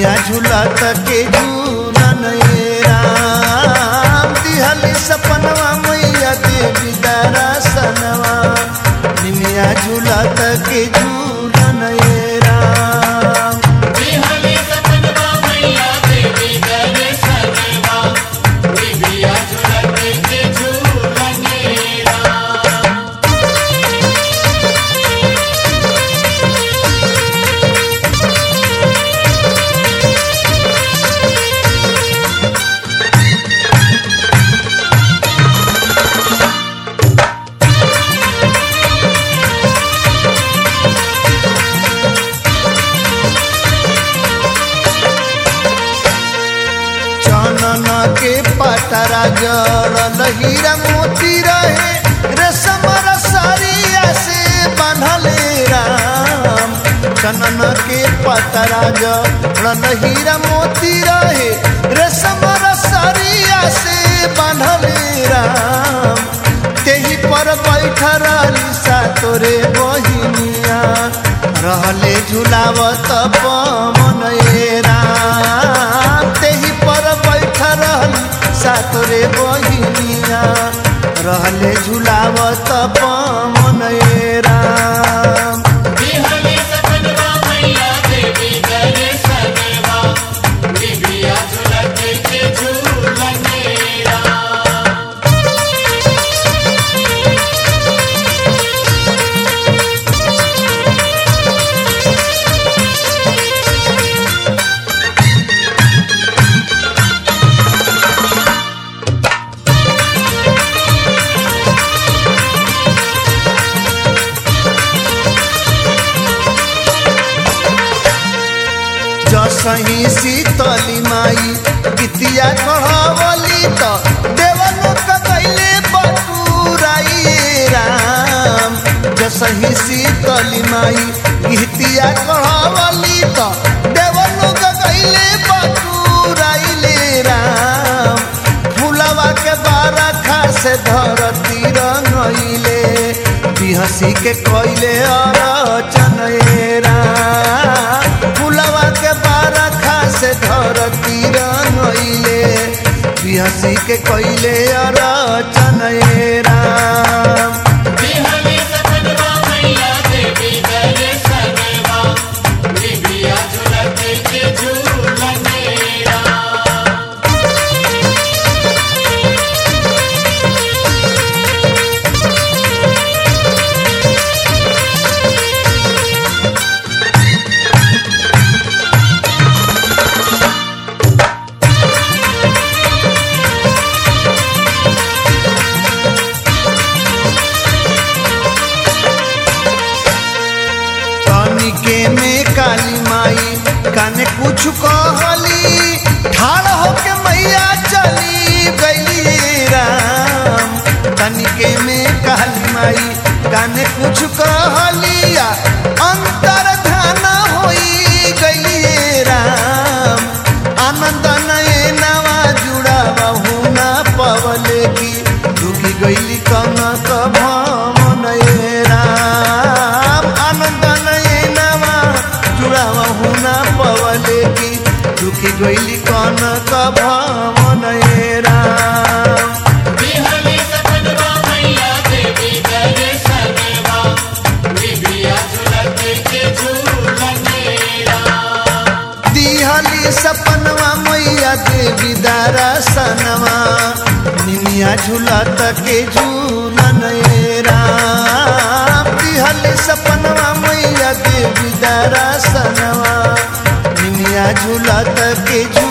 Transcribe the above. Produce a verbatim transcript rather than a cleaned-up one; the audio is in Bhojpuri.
निमिया झूलत के झूलन राम दिहली सपनवा मैया देवी दरसनवा निमिया झूलत के झूलन राम दिहली सपनवा मैया देवी दरसनवा निमिया झूलत के झूलन राम। चनन के पतरा जड़ल हीरा मोती रहे रेशम रसरिया से बांधले राम चनन के पतरा जड़ल हीरा मोती रहे रेशम रसरिया से बांधले राम तेही पर बैठ रही सा तोरे बहिनिया रहले झुलावत पवन राम तेही पर बैठ रहली सातरे बहिनिया रहले झुलावत पवन राम दिहली सपनवा मैया देवी दरसनवा निमिया झूलत के झूलन राम। जसही शीतली माई गीतिया चढ़वली तो देवलोक कैले बटुराई राम जसही शीतली माई गीतिया चढ़वली तो देवलोक कैले बटुराइले राम फुलवा के बारखा से धरती रंगइले बिहसी के कैले अरचन राम फुलवा के बारखा से धरती रंगइले बिहसी के कैले अरचन राम दिहली सपनवा मैया देवी दरसनवा निमिया झूलत के झूलन राम। तनिके में काली माई काने कुछ कहली ठाड़ होके मैया चली गई राम तनिके में काली माई काने कुछ कहली अंतर ध्यान होई गई राम आनंद नयनवा जुड़ावा हुना पवले की डूबी गईली कनक भवन राम आनंद नयनवा जुड़ावा हुना पवले की दुखी गईली कनक भवन राम दिहली सपनवा मैया देवी दरसनवा निमिया झूलत के झूलन राम। दिहली सपनवा मैया देवी दरसनवा निमिया झूलत के झूलन राम दिहली सपनवा मैया देवी दरसनवा निमिया झूलत के